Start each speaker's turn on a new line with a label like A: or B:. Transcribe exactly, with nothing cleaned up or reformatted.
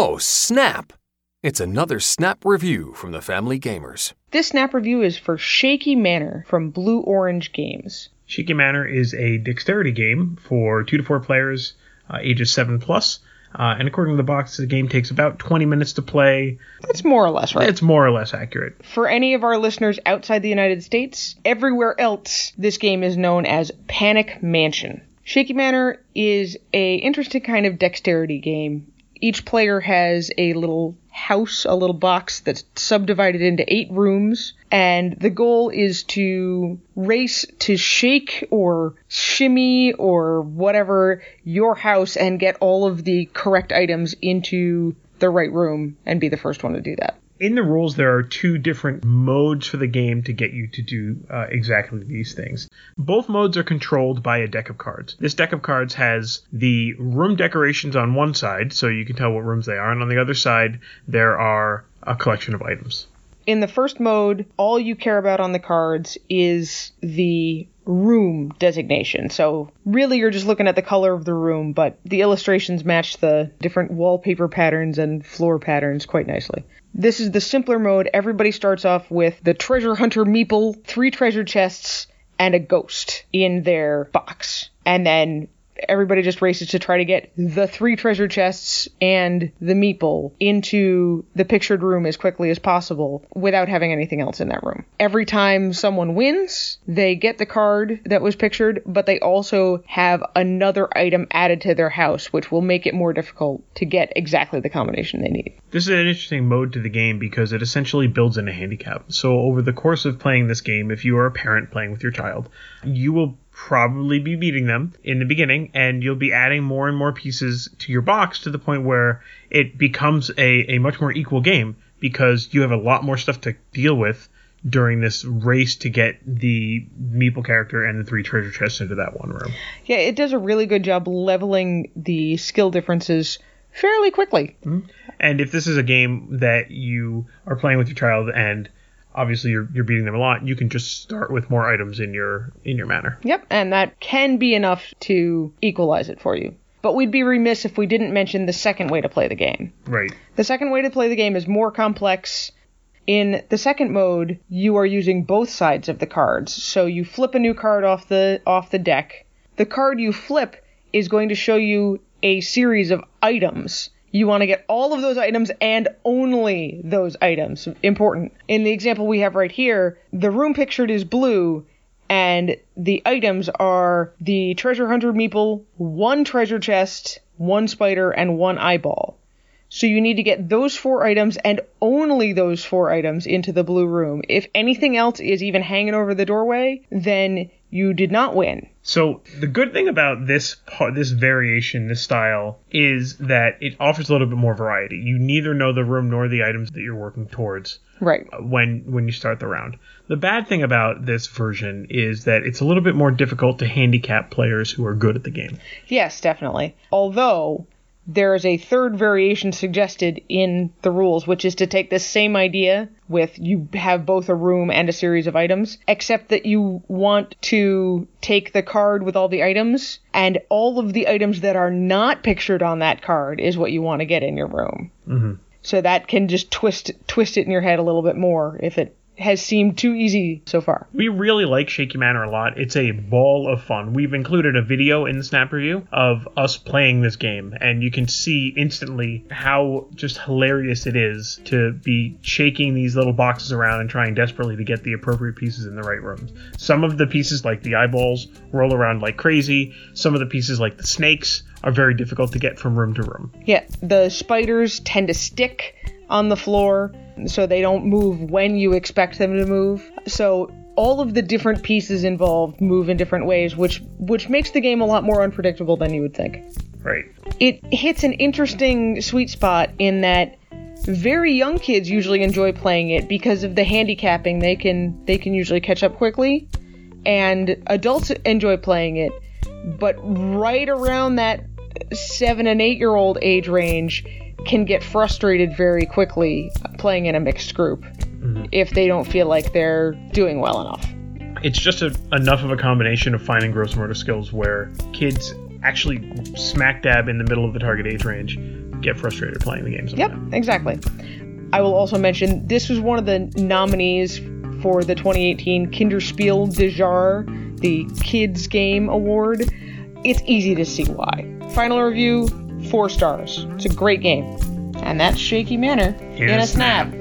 A: Oh, snap! It's another Snap Review from the Family Gamers.
B: This Snap Review is for Shaky Manor from Blue Orange Games.
C: Shaky Manor is a dexterity game for two to four players, uh, ages seven plus. Uh, and according to the box, the game takes about twenty minutes to play.
B: That's more or less right.
C: It's more or less accurate.
B: For any of our listeners outside the United States, everywhere else, this game is known as Panic Mansion. Shaky Manor is a interesting kind of dexterity game. Each player has a little house, a little box that's subdivided into eight rooms, and the goal is to race to shake or shimmy or whatever your house and get all of the correct items into the right room and be the first one to do that.
C: In the rules, there are two different modes for the game to get you to do uh, exactly these things. Both modes are controlled by a deck of cards. This deck of cards has the room decorations on one side, so you can tell what rooms they are, and on the other side, there are a collection of items.
B: In the first mode, all you care about on the cards is the room designation. So really you're just looking at the color of the room, but the illustrations match the different wallpaper patterns and floor patterns quite nicely. This is the simpler mode. Everybody starts off with the treasure hunter meeple, three treasure chests, and a ghost in their box. And then everybody just races to try to get the three treasure chests and the meeple into the pictured room as quickly as possible without having anything else in that room. Every time someone wins, they get the card that was pictured, but they also have another item added to their house, which will make it more difficult to get exactly the combination they need.
C: This is an interesting mode to the game because it essentially builds in a handicap. So over the course of playing this game, if you are a parent playing with your child, you will probably be beating them in the beginning, and you'll be adding more and more pieces to your box to the point where it becomes a, a much more equal game because you have a lot more stuff to deal with during this race to get the meeple character and the three treasure chests into that one room.
B: Yeah, it does a really good job leveling the skill differences fairly quickly.
C: Mm-hmm. And if this is a game that you are playing with your child and obviously you're you're beating them a lot, you can just start with more items in your in your manor.
B: Yep, and that can be enough to equalize it for you. But we'd be remiss if we didn't mention the second way to play the game.
C: Right.
B: The second way to play the game is more complex. In the second mode, you are using both sides of the cards. So you flip a new card off the off the deck. The card you flip is going to show you a series of items. You want to get all of those items and only those items. Important. In the example we have right here, the room pictured is blue, and the items are the treasure hunter meeple, one treasure chest, one spider, and one eyeball. So you need to get those four items and only those four items into the blue room. If anything else is even hanging over the doorway, then you did not win.
C: So the good thing about this part, this variation, this style, is that it offers a little bit more variety. You neither know the room nor the items that you're working towards.
B: Right.
C: When when you start the round. The bad thing about this version is that it's a little bit more difficult to handicap players who are good at the game.
B: Yes, definitely. Although there is a third variation suggested in the rules, which is to take this same idea with you have both a room and a series of items, except that you want to take the card with all the items, and all of the items that are not pictured on that card is what you want to get in your room.
C: Mm-hmm.
B: So that can just twist twist it in your head a little bit more if it has seemed too easy so far.
C: We really like Shaky Manor a lot. It's a ball of fun. We've included a video in the Snap Review of us playing this game, and you can see instantly how just hilarious it is to be shaking these little boxes around and trying desperately to get the appropriate pieces in the right rooms. Some of the pieces, like the eyeballs, roll around like crazy. Some of the pieces, like the snakes, are very difficult to get from room to room.
B: Yeah, the spiders tend to stick on the floor, so they don't move when you expect them to move. So all of the different pieces involved move in different ways, which which makes the game a lot more unpredictable than you would think.
C: Right.
B: It hits an interesting sweet spot in that very young kids usually enjoy playing it because of the handicapping. They can they can usually catch up quickly, and adults enjoy playing it. But right around that seven and eight year old age range can get frustrated very quickly playing in a mixed group mm-hmm. if they don't feel like they're doing well enough.
C: It's just a, enough of a combination of fine and gross motor skills where kids actually smack dab in the middle of the target age range get frustrated playing the game sometimes.
B: Yep, exactly. I will also mention this was one of the nominees for the twenty eighteen Kinderspiel des Jahres, the Kids Game Award. It's easy to see why. Final review, four stars. It's a great game. And that's Shaky Manor in,
C: in
B: a
C: snap.
B: snap.